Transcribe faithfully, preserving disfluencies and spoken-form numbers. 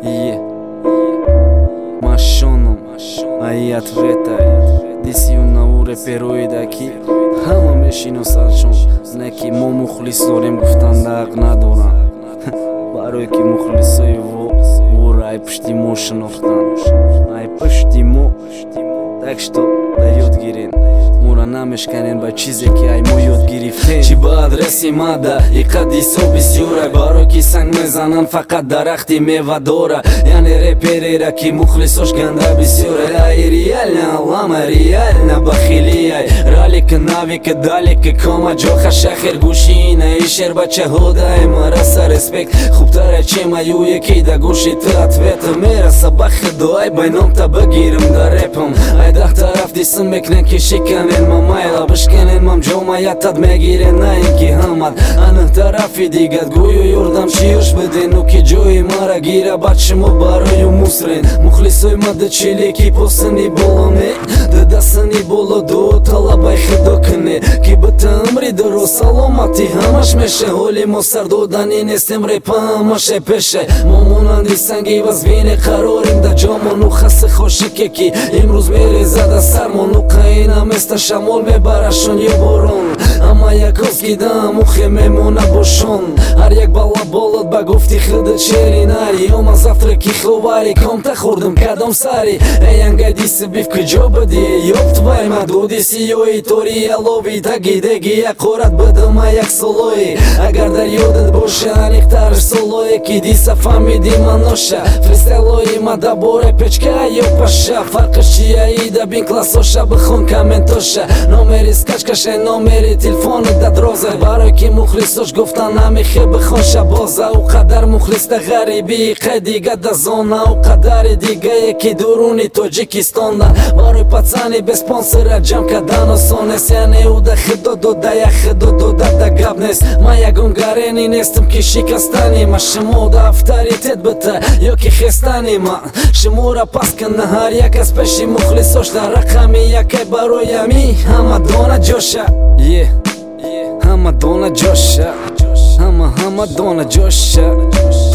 Yeah, ma shonom ai atvetaj disi una ure peroidaки ҳама мешиносадшон неки мо мухлис дорем гуфтан дақ надорам барое ки мухлисои вора ай пушти мо шинохтан ай пушти мо так что да ёд гирен мора намешканен ба чизе ки ай мо ёд гирифтем чи ба адреси мада иқадисо бисёрай барое ки санг мезанан фақат дарахти мева дора яъне реперера ки мухлисош ганда бисёрай ай реально лама реально бахилиай ралика навика далика кома ҷоха шахер гӯшина ишер бачаҳодаи мараса респект хубтара чемаюе ки да гӯши ту ответа мераса ба худоай байномта багирам да репам ай даҳ тараф дисм мекунен ки шиканен ма майла бишканен мам ҷомаятад мегирен на ин ки ҳамат анаҳ тарафи дигат гӯё ёрдам шиёш биден ну ки ҷои мара гира бад шумо барою мусрен мухлисои мада чили ки посани боло не дадасани боло дуо талабай худо куне ки бита умри дуро саломатӣ ҳамаш меша ҳоли мо сардодани нестем репа ҳамаше пеше мо монанди санги вазвини қарорим да ҷомону хаси хошике ки имрӯз мерезада сармону қаина места шамол мебарашон ё борон ама якоз гидам ухе мемона бошон ҳар як бала болот ба гуфти худат шеринари ома завтраки ховари комта хӯрдам кадом сари эянгай диси биф куҷо буди ёфтвай мадудиси ёи тори ялови дагидеги яқорат бидама як солои агар дар ёдат боша аниқтарш солое ки диса фамиди маноша фристайлои мадаборе печка ё паша фарқаш чия ида бин классоша бихон комментоша номери скачкаше номери телефони дадроза барое ки мухлисош гуфтан намехе бихон шабоза у қадар мухлиста ғариби қай дига да зона у қадари дигае ки дуруни тоҷикистонда барои пацани без спонсора ҷам кардан осон нест яъне ӯ да худо дода як худо дода да гап нест ман ягон гарени нестам ки шикастани ма шумо да авторитет бита ё ки хестани ма шумора пас кана ҳар як аз пеши мухлисош дар рақами якай бароями ҳама дона ҷоша ҳама дона ҷоша ҳама ҳама дона ҷоша